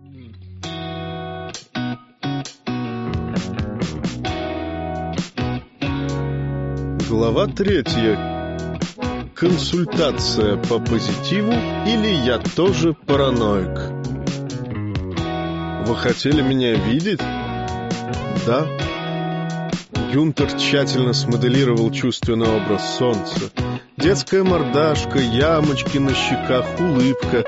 Глава 3. Консультация по позитиву или я тоже параноик? Вы хотели меня видеть? Да. Гюнтер тщательно смоделировал чувственный образ солнца. Детская мордашка, ямочки на щеках, улыбка,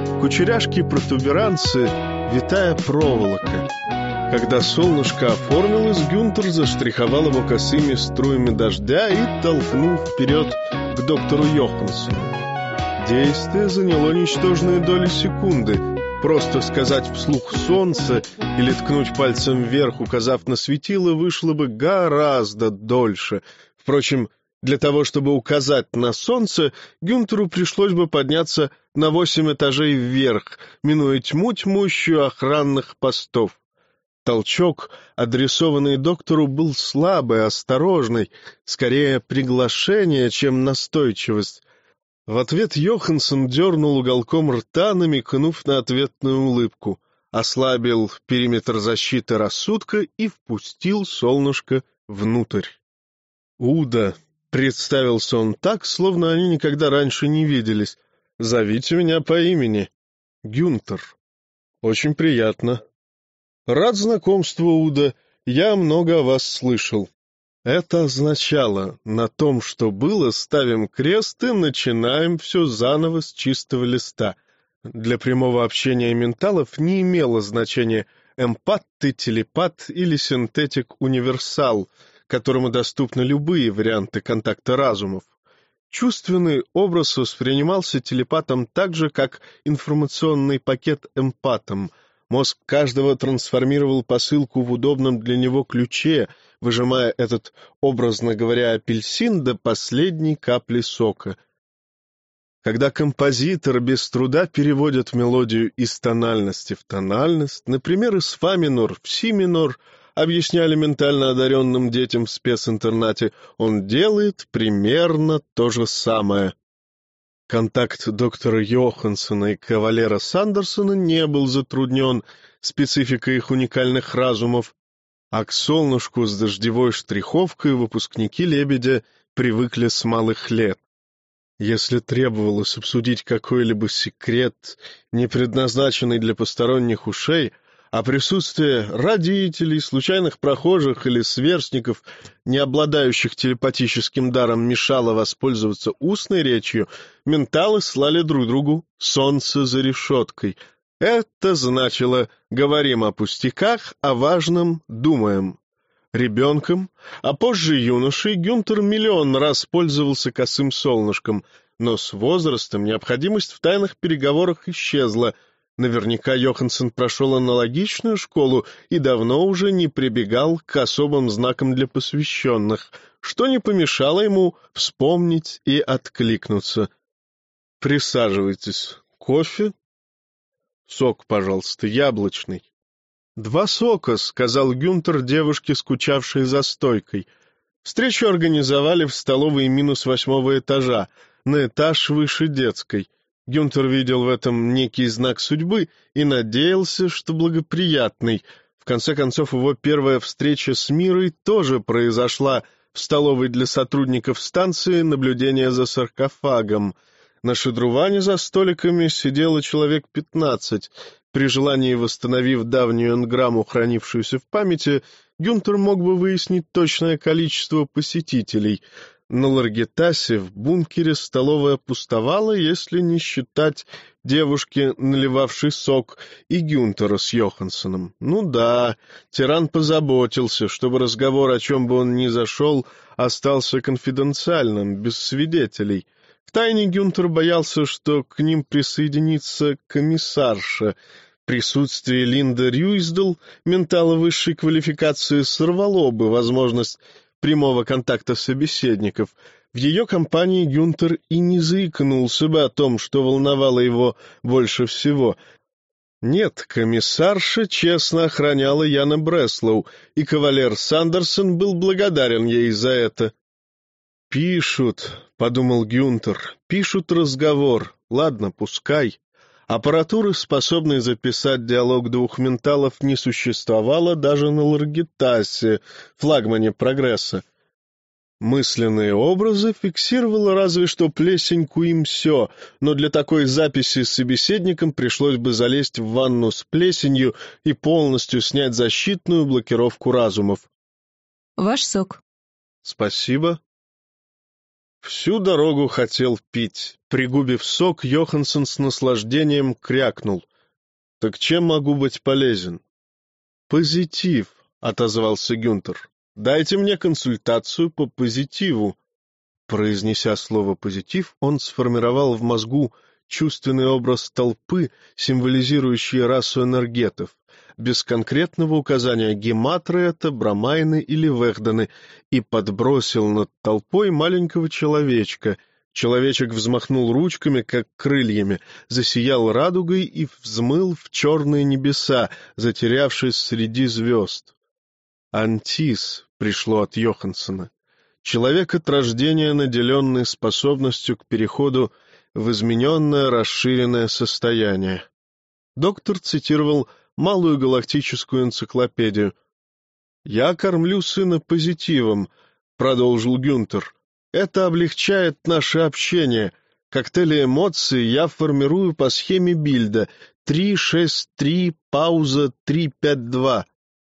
кучеряшки-протуберанцы, витая проволока. Когда солнышко оформилось, Гюнтер заштриховал его косыми струями дождя и толкнул вперед к доктору Йоханссону. Действие заняло ничтожные доли секунды. Просто сказать вслух «солнце» или ткнуть пальцем вверх, указав на светило, вышло бы гораздо дольше. Впрочем, для того, чтобы указать на солнце, Гюнтеру пришлось бы подняться на 8 этажей вверх, минуя тьму тьмущую охранных постов. Толчок, адресованный доктору, был слабый, осторожный, скорее приглашение, чем настойчивость. В ответ Йоханссон дернул уголком рта, намекнув на ответную улыбку, ослабил периметр защиты рассудка и впустил солнышко внутрь. «Уда», — представился он так, словно они никогда раньше не виделись, — «зовите меня по имени. Гюнтер. Очень приятно». «Рад знакомству, Уда. Я много о вас слышал». Это означало: на том, что было, ставим крест и начинаем все заново с чистого листа. Для прямого общения менталов не имело значения эмпат ты, телепат или синтетик-универсал, которому доступны любые варианты контакта разумов. Чувственный образ воспринимался телепатом так же, как информационный пакет эмпатом. Мозг каждого трансформировал посылку в удобном для него ключе, выжимая этот, образно говоря, апельсин до последней капли сока. Когда композитор без труда переводит мелодию из тональности в тональность, например, из фа минор в си минор, объясняли ментально одаренным детям в специнтернате, он делает примерно то же самое. Контакт доктора Йоханссона и кавалера Сандерсона не был затруднен спецификой их уникальных разумов, а к солнышку с дождевой штриховкой выпускники «Лебедя» привыкли с малых лет. Если требовалось обсудить какой-либо секрет, не предназначенный для посторонних ушей, а присутствие родителей, случайных прохожих или сверстников, не обладающих телепатическим даром, мешало воспользоваться устной речью, менталы слали друг другу «солнце за решеткой». Это значило «говорим о пустяках, о важном думаем». Ребенком, а позже юношей, Гюнтер миллион раз пользовался косым солнышком, но с возрастом необходимость в тайных переговорах исчезла. Наверняка Йоханссон прошел аналогичную школу и давно уже не прибегал к особым знакам для посвященных, что не помешало ему вспомнить и откликнуться. «Присаживайтесь. Кофе?» «Сок, пожалуйста, яблочный». «2 сока», — сказал Гюнтер девушке, скучавшей за стойкой. Встречу организовали в столовой -8 этажа, на этаж выше детской. Гюнтер видел в этом некий знак судьбы и надеялся, что благоприятный. В конце концов, его первая встреча с Мирой тоже произошла в столовой для сотрудников станции наблюдения за саркофагом. На шедруване за столиками сидело человек 15. При желании, восстановив давнюю энграмму, хранившуюся в памяти, Гюнтер мог бы выяснить точное количество посетителей. На Ларгетасе в бункере столовая пустовала, если не считать девушки, наливавшей сок, и Гюнтера с Йоханссоном. Ну да, тиран позаботился, чтобы разговор, о чем бы он ни зашел, остался конфиденциальным, без свидетелей. Втайне Гюнтер боялся, что к ним присоединится комиссарша. Присутствие Линды Рюйсдал, ментала высшей квалификации, сорвало бы возможность прямого контакта собеседников. В ее компании Гюнтер и не заикнулся бы о том, что волновало его больше всего. Нет, комиссарша честно охраняла Яна Бреслоу, и кавалер Сандерсон был благодарен ей за это. «Пишут», — подумал Гюнтер, — «пишут разговор. Ладно, пускай». Аппаратуры, способной записать диалог двух менталов, не существовало даже на Ларгитасе, флагмане прогресса. Мысленные образы фиксировала разве что плесень Куимсё, но для такой записи с собеседником пришлось бы залезть в ванну с плесенью и полностью снять защитную блокировку разумов. Ваш сок. Спасибо. Всю дорогу хотел пить. Пригубив сок, Йоханссон с наслаждением крякнул. «Так чем могу быть полезен?» «Позитив», — отозвался Гюнтер. «Дайте мне консультацию по позитиву». Произнеся слово «позитив», он сформировал в мозгу чувственный образ толпы, символизирующий расу энергетов, без конкретного указания, гематры это, брамайны или вэхданы, и подбросил над толпой маленького человечка. Человечек взмахнул ручками, как крыльями, засиял радугой и взмыл в черные небеса, затерявшись среди звезд. «Антис» пришло от Йоханссона. Человек от рождения, наделенный способностью к переходу в измененное расширенное состояние. Доктор цитировал малую галактическую энциклопедию. «Я кормлю сына позитивом», — продолжил Гюнтер. «Это облегчает наше общение. Коктейли эмоций я формирую по схеме Бильда. 3-6-3, пауза 3-5-2».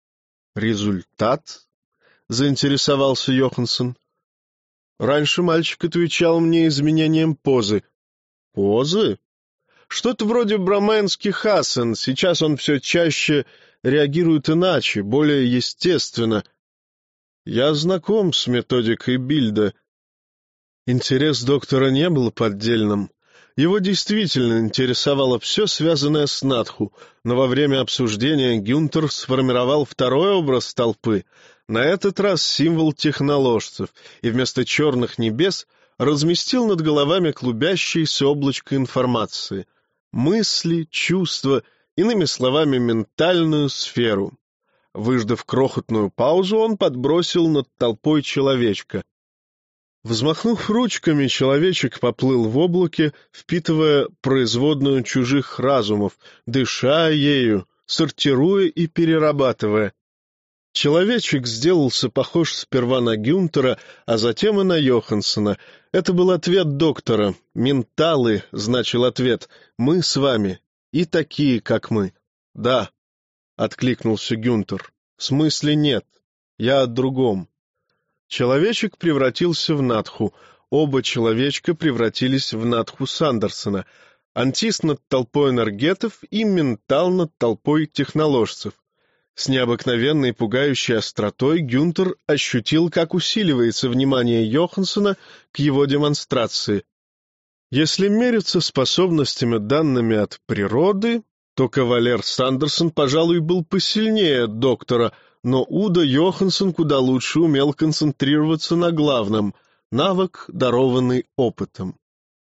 «Результат?» — заинтересовался Йоханссон. «Раньше мальчик отвечал мне изменением позы». «Позы?» «Что-то вроде брамайнских асан. Сейчас он все чаще реагирует иначе, более естественно. Я знаком с методикой Бильда». Интерес доктора не был поддельным. Его действительно интересовало все, связанное с Надху, но во время обсуждения Гюнтер сформировал второй образ толпы, на этот раз символ техноложцев, и вместо черных небес разместил над головами клубящееся облачко информации. Мысли, чувства, иными словами, ментальную сферу. Выждав крохотную паузу, он подбросил над толпой человечка. Взмахнув ручками, человечек поплыл в облаке, впитывая производную чужих разумов, дыша ею, сортируя и перерабатывая. Человечек сделался похож сперва на Гюнтера, а затем и на Йоханссона. Это был ответ доктора. «Менталы», — значил ответ, — «мы с вами, и такие, как мы». «Да», — откликнулся Гюнтер, — «в смысле нет, я о другом». Человечек превратился в Надху, оба человечка превратились в Надху Сандерсона, Антис над толпой энергетов и ментал над толпой техноложцев. С необыкновенной пугающей остротой Гюнтер ощутил, как усиливается внимание Йоханссона к его демонстрации. Если мериться способностями, данными от природы, то кавалер Сандерсон, пожалуй, был посильнее доктора, но Уда Йоханссон куда лучше умел концентрироваться на главном — навык, дарованный опытом.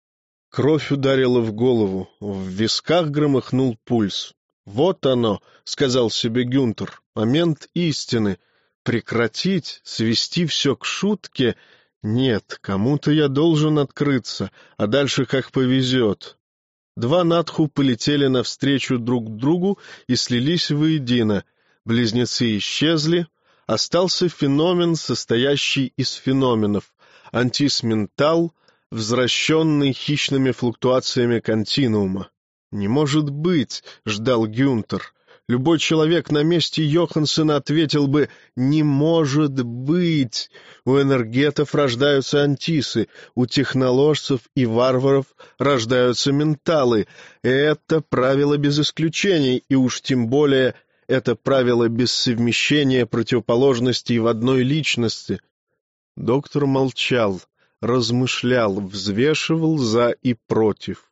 Кровь ударила в голову, в висках громыхнул пульс. «Вот оно», — сказал себе Гюнтер, — «момент истины. Прекратить, свести все к шутке? Нет, кому-то я должен открыться, а дальше как повезет». Два Надху полетели навстречу друг другу и слились воедино. Близнецы исчезли, остался феномен, состоящий из феноменов, антисментал, возвращенный хищными флуктуациями континуума. «Не может быть», — ждал Гюнтер. Любой человек на месте Йоханссона ответил бы «не может быть». У энергетов рождаются антисы, у техноложцев и варваров рождаются менталы. Это правило без исключений, и уж тем более это правило без совмещения противоположностей в одной личности. Доктор молчал, размышлял, взвешивал за и против.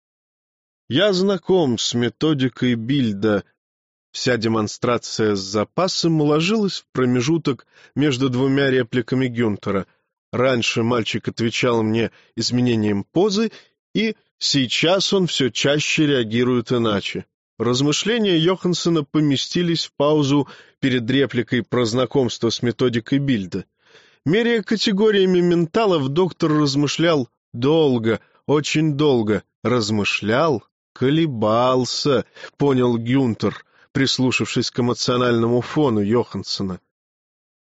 «Я знаком с методикой Бильда». Вся демонстрация с запасом уложилась в промежуток между двумя репликами Гюнтера. Раньше мальчик отвечал мне изменением позы, и сейчас он все чаще реагирует иначе. Размышления Йоханссона поместились в паузу перед репликой про знакомство с методикой Бильда. Меряя категориями менталов, доктор размышлял долго, очень долго. Размышлял колебался, понял Гюнтер, прислушавшись к эмоциональному фону Йоханссона.